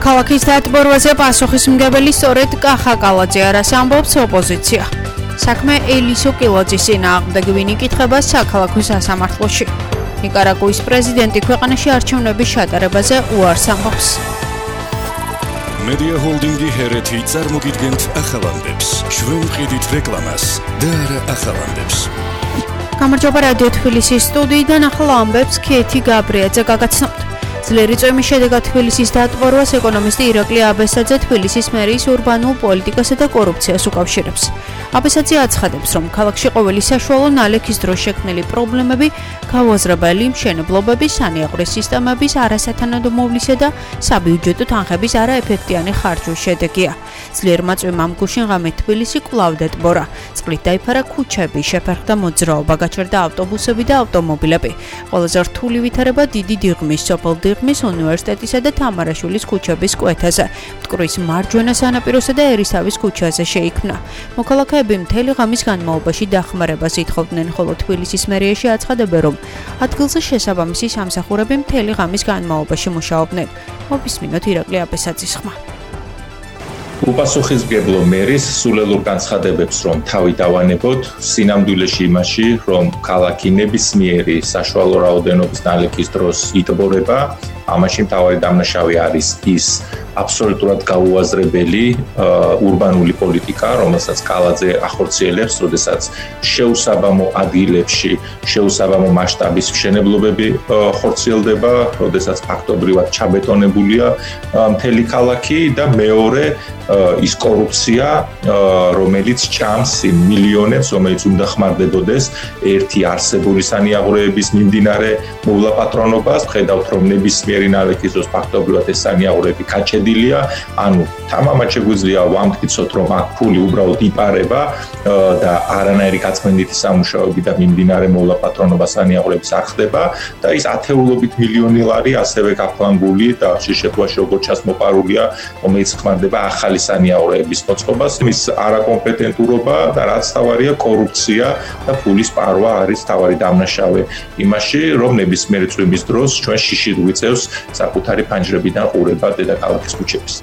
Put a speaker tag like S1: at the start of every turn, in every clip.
S1: საქალაქის დატბორვაზე პასუხისმგებელი სწორედ კახა კალაძე არას ამბობს ოპოზიცია. საქმე ელისო კილოძის წინააღმდეგ ვინ იკითხება საქალაქო სასამართლოში. ნიკარაგუის პრეზიდენტი ქვეყანაში არჩევნების ჩატარებაზე უარს ამბობს.
S2: Media Holding-ი ჰერეთი წარმოგიდგენთ ახალამდებს. ჩვენ ვყიდით რეკლამას და არა ახალამდებს.
S1: გამარჯობა რადიო თბილისის სტუდიიდან ახალ ამბებს ქეთი გაბრიაძე გაგაცნობთ. ძლიერი წვიმის შედეგად თბილისის დატბორვას ეკონომისტი ირაკლი აბესაძე თბილისის მერიის ურბანულ პოლიტიკასა და კორუფციას უკავშირებს. აბესაძე აცხადებს, რომ ქალაქში ყოველი საშუალო ნალექის დროს შექმნილი პრობლემები გაუაზრებელი მშენებლობების, სანიაღვრე სისტემების არასათანადომოვლისა და საბიუჯეტო თანხების არაეფექტიანი ხარჯვის შედეგია. ძლიერმა წვიმამ გუშინ ღამე თბილისი კვლავ დატბორა. წყლით დაიფარა ქუჩები, შეფერხდა მოძრაობა, გაჩერდა ავტობუსები და ავტომობილები. ყველაზე რთული ვითარება დიდი დიღმის, სოფელ დიღმის უნივერსიტეტისა და თამარაშვილის ქუჩების კვეთაზე, მტკვრის მარჯვენა სანაპიროსა და ერისთავის ქუჩაზე შეიქმნა. მოქალაქეები მთელი ღამის განმავლობაში დახმარებას ითხოვდნენ, ხოლო თბილისის მერიაში აცხადებენ, რომ ადგილზე შესაბამისი სამსახურები მთელი ღამის განმავლობაში მუშაობდნენ. მოვისმინოთ ირაკლი აბესაძის ხმა.
S3: უპასუხისმგებლო მერის სულელურ განცხადებებს, რომ თავი დავანებოთ სინამდვილეში იმაში, რომ ქალაქი ნებისმიერი საშუალო რაოდენობის ნალექის დროს იტბორება, ამაში მთავარი დამნაშავე არის ის აბსოლუტურად გაუაზრებელი ურბანული პოლიტიკა, რომელსაც კალაძე ახორციელებს, როდესაც შეუსაბამო ადგილებში, შეუსაბამო მასშტაბის მშენებლობები ხორციელდება, როდესაც ფაქტობრივად ჩაბეტონებულია მთელი ქალაქი და მეორე ის კორუფცია, რომელიც ჭამს იმ მილიონებს, რომელიც უნდა ხმარდებოდეს ერთი არსებული სანიაღვრეების მიმდინარე მოვლაპატრონობას, ხედავთ რომ ნებისმიერი ნალექის დროს ფაქტობრივად ეს სანიაღვრეები გაჩედილია, ანუ თამამად შეგვიძლია ვამტკიცოთ, რომ აქ ფული უბრალოდ იპარება და არანაირი გაწმენდითი სამუშაოები და მიმდინარე მოვლაპატრონობა სანიაღვრეების არ ხდება და ის ათეულობით მილიონი ლარი ასევე გაფლანგული და შეშეფლაში როგორც ჩასმოპარულია, რომელიც ხმარდება ახალი სანიაღვრეების მოწყობას, მის არაკომპეტენტურობა და რაც თავარია კორუფცია და ფულის პარვა არის თავარი დამნაშავე იმაში, რომ ნებისმიერი წვიმის დროს ჩვენ შიშით გვიწევს საკუთარი ფანჯრებიდან ყურება დედაქალაქის ქუჩების.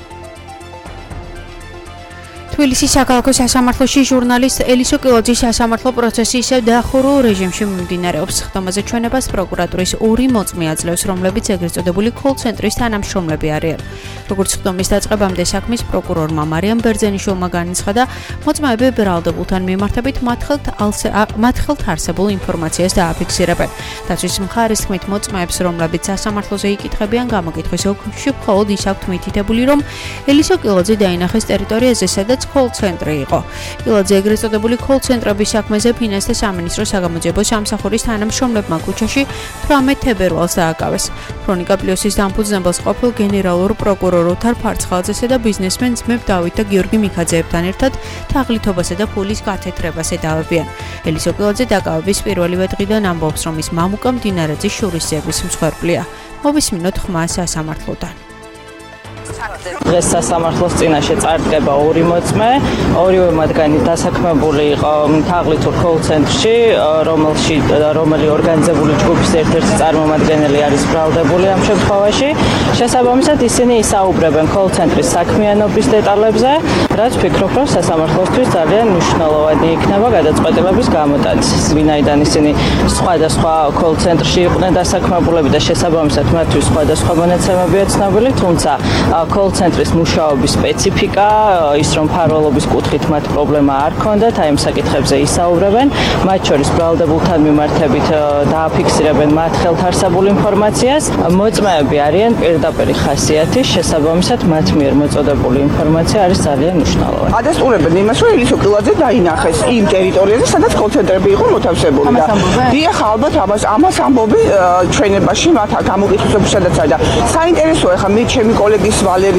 S1: თბილისის საქალაქო სასამართლოში ჟურნალისტ ელისო კილოძის სასამართლო პროცესი ისევ დაახურულ რეჟიმში მიმდინარეობს. ხდომაზე ჩვენებას პროკურატურის ორი მოწმე აძლევს, რომლებიც ეგრეთ წოდებული კოლ-ცენტრის თანამშრომლები არიან. როგორც ხდომის დაწყებამდე საქმის პროკურორმა მარიამ ბერძენიშვილმა განაცხადა, მოწმეები ბრალდებულთან მიმართებით მათ ხელთ არსებულ ინფორმაციას დააფიქსირებენ. დაცვის მხარის თქმით, მოწმეებს, რომლებიც სასამართლოზე იკითხებიან გამოკითხვის ოლქში, მხოლოდ ის აქვთ მითითებული, რომ ელისო კილოძე დაინახეს ტერიტორიაზე, სადაც კოლ-ცენტრი იყო. კილოძე ეგრეთ წოდებული კოლ-ცენტრების საქმეზე ფინანსთა სამინისტროს საგამოძიებო სამსახურის თანამშრომლებმა ქუჩაში 18 თებერვალს დააკავეს. ქრონიკა პლუსის დამფუძნებელს ყოფილ გენერალურ პროკურორ ოთარ ფარცხალაძესა და ბიზნესმენ ძმებ დავით და გიორგი მიქაძეებთან ერთად თაღლითობასა და ფულის გათეთრებას ედავებიან. ელისო კილოძე დაკავების პირველივე დღიდან ამბობს, რომ ის მამუკა მდინარეძის შურისძიების მსხვერპლია. მოვისმინოთ ხმა სასამართლოდან.
S4: დღეს სასამართლოს წინაშე წარდგება ორი მოწმე, ორივე მათგანი დასაქმებული იყო თაღლითურ კოლ-ცენტრში, რომელი ორგანიზებული ჯგუფის ერთ-ერთი წარმომადგენელი არის ბრალდებული ამ შემთხვევაში. შესაბამისად ისინი ისაუბრებენ კოლ-ცენტრის საქმიანობის დეტალებზე, რაც ვფიქრობ, რომ სასამართლოსთვის ძალიან მნიშვნელოვანი იქნება გადაწყვეტილების გამოტანისას. ვინაიდან ისინი სხვადასხვა კოლ-ცენტრში იყვნენ დასაქმებულები და შესაბამისად მათთვის სხვადასხვა მონაცემებია ცნობილი, თუმცა კოლ-ცენტრის მუშაობის სპეციფიკა, ის რომ მფარველობის კუთხით მათ პრობლემა არ ჰქონდათ, აი ამ საკითხებზე ისაუბრებენ, მათ შორის ბრალდებულთან მიმართებით დააფიქსირებენ მათ ხელთ არსებულ ინფორმაციას. მოწმეები არიან პირდაპირი ხასიათის, შესაბამისად მათ მიერ მოწოდებული ინფორმაცია არის ძალიან მნიშვნელოვანი.
S5: ადასტურებენ იმას, რომ ელისო კილოძე დაინახეს იმ ტერიტორიაზე, სადაც კოლ-ცენტრები იყო მოთავსებული და დიახ, ალბათ ამას ამბობი ჩვენებაში მათ გამოკითხვისადაც არის და საინტერესოა ხა მე ჩემი კოლეგის ვალერი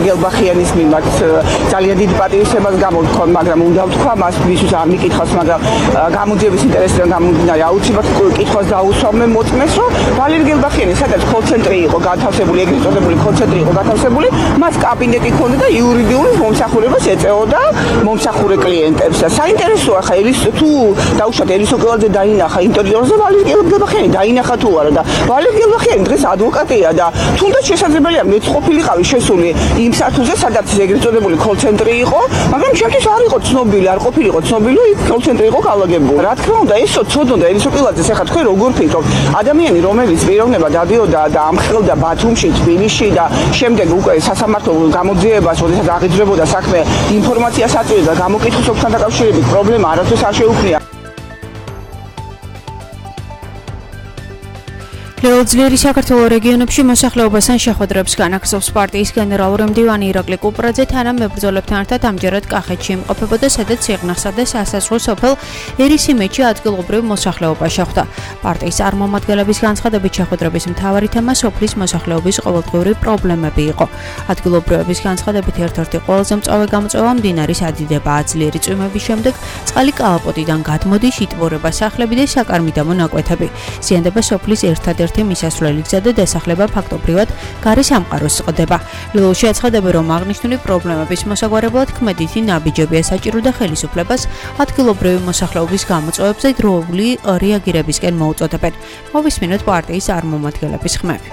S5: გელბახიანის მიმართ ძალიან დიდი პატივისცემას გამოთქვა, მაგრამ უნდა ვთქვა მას ვისთვის არ მიკითხავს, მაგრამ გამოძიების ინტერესიდან გამომდინარე აუცილებლად კითხვას დაუსვამე მოწმეს, რომ ვალერი გელბახიანი სადაც კოლ-ცენტრი იყო გათავსებული, ეგრეთ წოდებული კოლ-ცენტრი იყო გათავსებული, მას კაბინეტი ჰქონდა და იურიდიული მომსახურებას ეწეოდა მომსახურე კლიენტებს. საინტერესოა ხა თუ დაუშვათ ელისო კელაძე დაინახა ინტერიერზე ვალერი გელბახიანი დაინახა თუ არა და ვალერი გელბახიანი დღეს ადვოკატია და თუნდაც შესაძლებელია მეც ყოფილიყავი შესული იმ სართულზე სადაც ეგრეთ წოდებული კოლ-ცენტრი იყო, მაგრამ ჩემთვის არ იყო ცნობილი, არ ყოფილიყო ცნობილი, იქ კოლ-ცენტრი იყო განლაგებული. რა თქმა უნდა, ესო ცოდნოდა ელისო კელაძეს, ახლა თქვენ როგორ ფიქრობთ, ადამიანი რომელიც პიროვნება დადიოდა და ამხელდა ბათუმში, თბილისში და შემდეგ უკვე სასამართლო გამოძიებას, როდესაც აღიძვრებოდა საქმე ინფორმაციას აწვდიდა და გამოკითხვის ოფთან დაკავშირებით პრობლემა არასდროს არ შეუქმნია.
S1: ლეოძლიერი საქართველოს რეგიონებში მოსახლეობასთან შეხვედრებს განაგრძობს პარტიის გენერალური მდივანი ირაკლი კუპრაძე თანამებრძოლებთან ერთად ამჯერად კახეთში იმყოფებოდა, სადაც სიღნაღსა და სასაზღვრო სოფელ ერისიმეთში ადგილობრივ მოსახლეობა შეხვდა. პარტიის წარმომადგენლების განცხადებით შეხვედრების მთავარი თემა სოფლის მოსახლეობის ყოველდღიური პრობლემები იყო. ადგილობრივების განცხადებით ერთ-ერთი ყველაზე მწვავე გამოწვევა მდინარის ადიდებაა. ძლიერი წვიმების შემდეგ წყალი კალაპოტიდან გადმოდის, იტბორება სახლები და საკარმიდამო ნაკვეთები. ზიანდება სოფლის ერთადერთი მისასვლელი გზა და დასახლება ფაქტობრივად გარე სამყაროს წყდება. ლილოში აცხადებენ, რომ აღნიშნული პრობლემების მოსაგვარებლად ქმედითი ნაბიჯებია საჭირო და ხელისუფლებას ადგილობრივი მოსახლეობის გამოწვევებზე დროული რეაგირებისკენ მოუწოდებენ. მოვისმინოთ პარტიის წარმომადგენლების ხმები.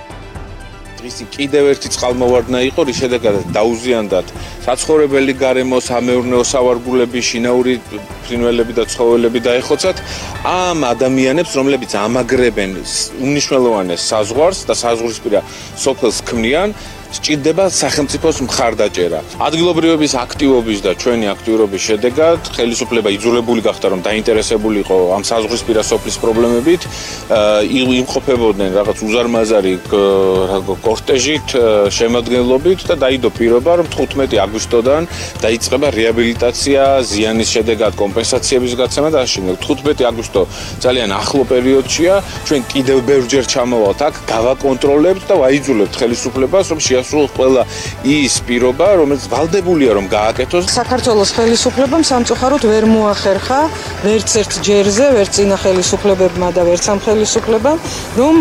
S6: ისი კიდევ ერთი წყალმოვარდნა იყო, რის შედეგადაც დაუზიანდათ საცხოვრებელი გარემო, სამეურნეო სავარგულები, შინაური ფრინველები და ცხოველები დაეხოცათ ამ ადამიანებს, რომლებიც ამაგრებენ უმნიშვნელოვანეს საზღვარს და საზღვრისპირა სოფელს ქმნიან, სჭირდება სახელმწიფოს მხარდაჭერა. ადგილობრივების აქტივობის და ჩვენი აქტიურობის შედეგად ხელისუფლება იძულებული გახდა, რომ დაინტერესებული იყო ამ საზღვრისპირა სოფლის პრობლემებით, იმყოფებოდნენ რაღაც უზარმაზარი კორტეჟით, შემადგენლობით და დაიდო პირობა, რომ 15 აგვისტოდან დაიწყება რეაბილიტაცია, ზიანის შედეგად კომპენსაციების გაცემა და ამავდროულად 15 აგვისტო ძალიან ახლო პერიოდშია, ჩვენ კიდევ ბევრჯერ ჩამოვალთ აქ, გავაკონტროლებთ და ვაიძულებთ ხელისუფლებას, რომ სრულიად ყველა ის პირობა, რომელიც ვალდებულია რომ გააკეთოს.
S4: საქართველოს ხელისუფლებამ სამწუხაროდ ვერ მოახერხა ვერც ერთ ჯერზე, ვერც წინა ხელისუფლებებმა და ვერც ამ ხელისუფლებამ, რომ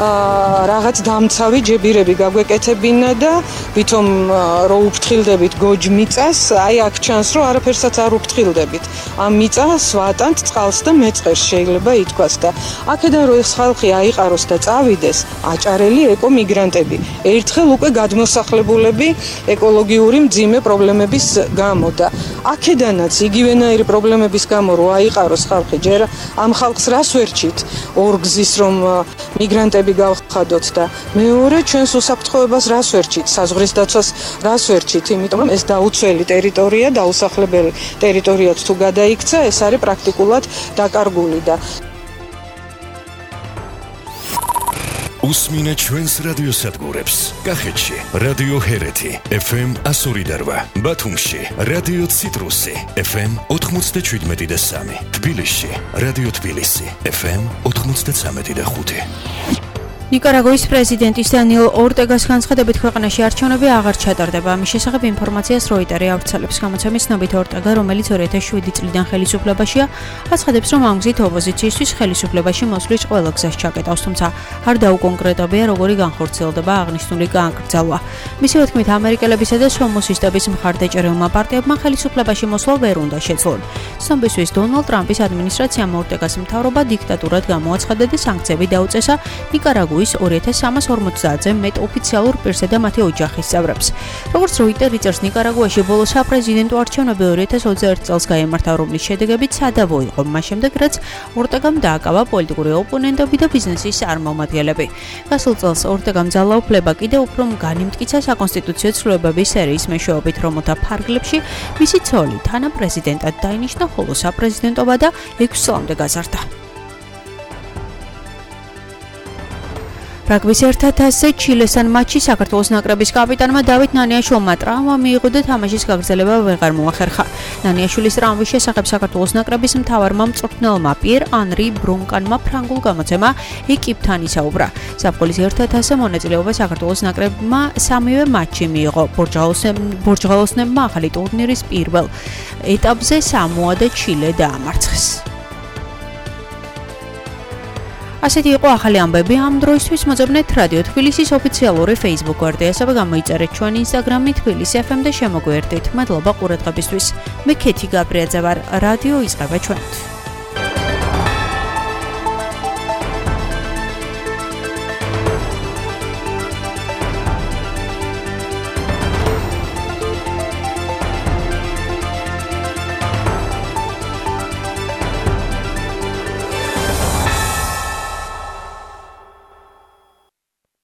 S4: რაღაც დამცავი ჯებირები გაგვეკეთებინა და ვითომ რო უფრთხილდებით გოჯ მიწას, აი აქ ჩანს რომ არაფერსაც არ უფრთხილდებით. ამ მიწას ვატანთ წყალს და მეწყერს შეიძლება ითქვას და აქედან რო ეს ხალხი აიყაროს და წავიდეს, აჭარელი ეკომიგრანტები. ერთხელ უკვე მოსახლებულები ეკოლოგიური მძიმე პრობლემების გამო და აქედანაც იგივენაირი პრობლემების გამო რო აიყაროს ხალხი, ჯერ ამ ხალხს რას ვერჩით? ორგზის რომ მიგრანტები გავხადოთ და მეორე ჩვენს უსაფრთხოებას რას ვერჩით? საზღვრის დაცვას რას ვერჩით? იმიტომ რომ ეს დაუცველი ტერიტორია, დაუსახლებელი ტერიტორიად თუ გადაიქცა, ეს არის პრაქტიკულად დაკარგული და
S2: უსმინე ჩვენს რადიოსადგურებს. კახეთში რადიო ჰერეთი FM 102.8, ბათუმში რადიო ციტრუსი FM 97.3, თბილისში რადიო თბილისი FM 93.5.
S1: ნიკარაგუის პრეზიდენტის დანიელ ორტეგას განცხადებით ქვეყანაში არჩევნები აღარ ჩატარდება. ამის შესახებ ინფორმაციას როიტერი ავრცელებს. გამოცემის ცნობით ორტეგა, რომელიც 2007 წლიდან ხელისუფლებაშია, აცხადებს, რომ ამ გზით ოპოზიციისთვის ხელისუფლებაში მოსვლის ყველა გზას ჩაკეტავს, თუმცა არ დაუკონკრეტებია, როგორი განხორციელდება აღნიშნული განკრძალვა. მისივე თქმით, ამერიკელებისა და სომოსისტების მხარდაჭერილმა პარტიებმა ხელისუფლებაში მოსვლა ვერ უნდა შეძლონ. ცნობისთვის დონალდ ტრამპის ადმინისტრაციამ ორტეგას მთავრობა დიქტატურად გამოაცხადა და სანქციები დაუწესა ნიკარაგუის 2350-ზე მეტ ოფიციალურ პირსა და მათი ოჯახის წევრებს. როგორც როიტერი წერს, ნიკარაგუაში ბოლო საპრეზიდენტო არჩევნები 2021 წელს გაიმართა, რომლის შედეგებიც სადავო იყო, მას შემდეგ, რაც ორტეგამ დააკავა პოლიტიკური ოპონენტები და ბიზნესის წარმომადგენლები. გასულ წელს ორტეგამ ძალაუფლება კიდევ უფრო განიმტკიცა საკონსტიტუციო ცვლილებების სერიის მეშვეობით, რომელთა ფარგლებში მისი ცოლი თანაპრეზიდენტად დაინიშნა, ხოლო საპრეზიდენტობა და 6 წლამდე გაზარდა. რაგბის ერთ-ათასზე ჩილესთან მატჩში საქართველოს ნაკრების კაპიტანმა დავით ნანიაშვილმა ტრავმა მიიღო და თამაშის გაგრძელება ვეღარ მოახერხა. ნანიაშვილის ტრავმის შესახებ საქართველოს ნაკრების მთავარმა მწვრთნელმა პიერ ანრი ბრუნკანმა ფრანგულ გამოცემა ეკიპთან ისაუბრა. ზაფხულის ერთ-ათასზე მონაწილეობა საქართველოს ნაკრებმა სამივე მატჩი მიიღო. ბორჯღაოსნებმა ახალი ტურნირის პირველ ეტაპზე სამოა და ჩილე დაამარცხეს. ასეთი იყო ახალი ამბები ამ დროისთვის. მოძებნეთ რადიო თბილისის ოფიციალური Facebook გვერდი, ასევე გამოიწერეთ ჩვენ Instagram-ი თბილისი FM და შემოგვიერთდით. მადლობა ყურადღებისთვის. მე ქეთი გაბრიაძე ვარ. რადიო იწყება ჩვენით.